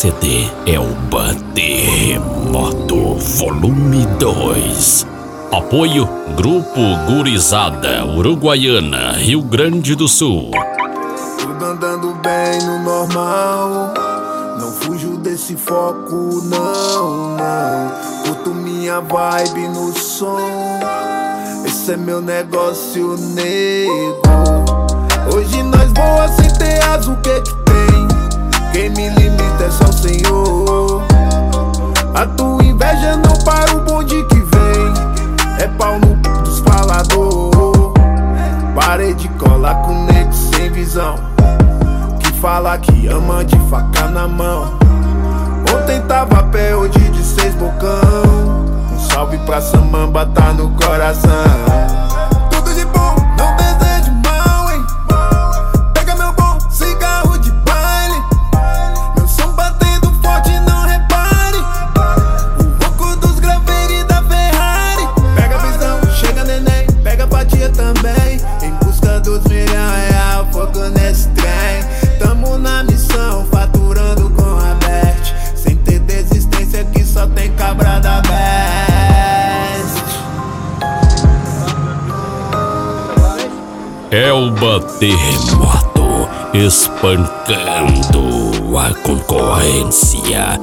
CD Elba Terremoto Volume 2. Apoio Grupo Gurizada Uruguaiana, Rio Grande do Sul. Tudo andando bem no normal, não fujo desse foco, não. Curto minha vibe no som, esse é meu negócio, nego. Hoje nós voa sem ter asa, o que que tem? Quem me limita é só o Senhor. A tua inveja não para o bonde que vem, é pau no dos falador. Parei de colar com nego sem visão, que fala que ama de faca na mão. Ontem tava a pé, hoje de 6 bocão. Um salve pra Samamba, tá no coração. Tudo de bom, não desejo mal, hein? Pega meu bom cigarro de baile, meu som batendo forte, não repare. O louco dos graveiros e da Ferrari. Pega a visão, chega neném, pega a fatia também. Em busca dos R$1.000, fogo nesse trem. Tamo na missão, faturando com a Bert. Sem ter desistência que só tem cabra da Best. Elba Terremoto, espancando a concorrência.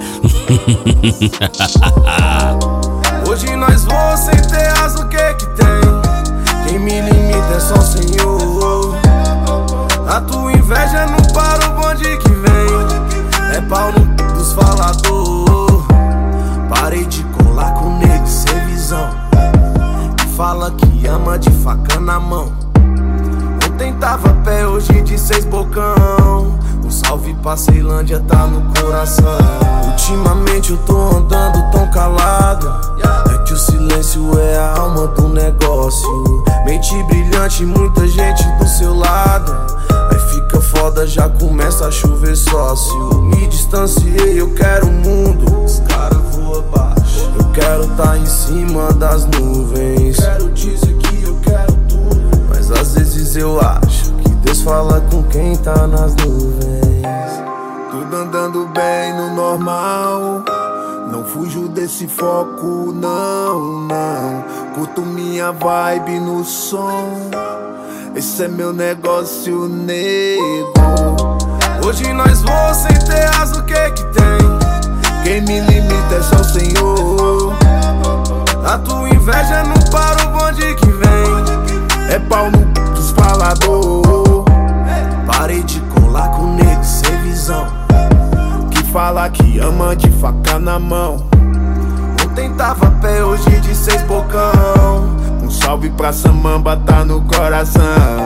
Hoje nós voa sem ter asa, o que que tem? Quem me limita é só o Senhor. A tua inveja não para o bonde que vem, é pau no dos falador. Parei de colar com nego sem visão, que fala que ama de faca na mão. Ontem tava a pé, hoje de 6 bocão. Um salve pra Ceilândia, tá no coração. Ultimamente eu tô andando tão calado, é que o silêncio é a alma do negócio. Mente brilhante, muita gente do seu lado, aí fica foda, já começa a chover sócio. Me distanciei, eu quero o mundo, os caras voam baixo. Eu quero tá em cima das nuvens, quero dizer que eu quero tudo, mas às vezes eu acho que Deus fala com quem tá nas nuvens. Tudo andando bem no normal, não fujo desse foco, não. Curto minha vibe no som, esse é meu negócio, nego. Hoje nós voa sem ter asa, o que que tem? Quem me limita é só o Senhor. A tua inveja não para o bonde que vem, é pau no dos falador. Parei de colar com nego sem visão, que fala que ama de faca na mão. Ontem tava a pé, hoje de 6 bocão. Um salve pra Samamba, tá no coração.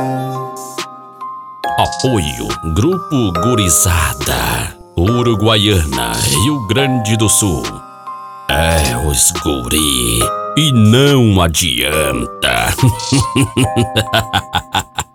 Apoio Grupo Gurizada Uruguaiana, Rio Grande do Sul. É os guri e não adianta.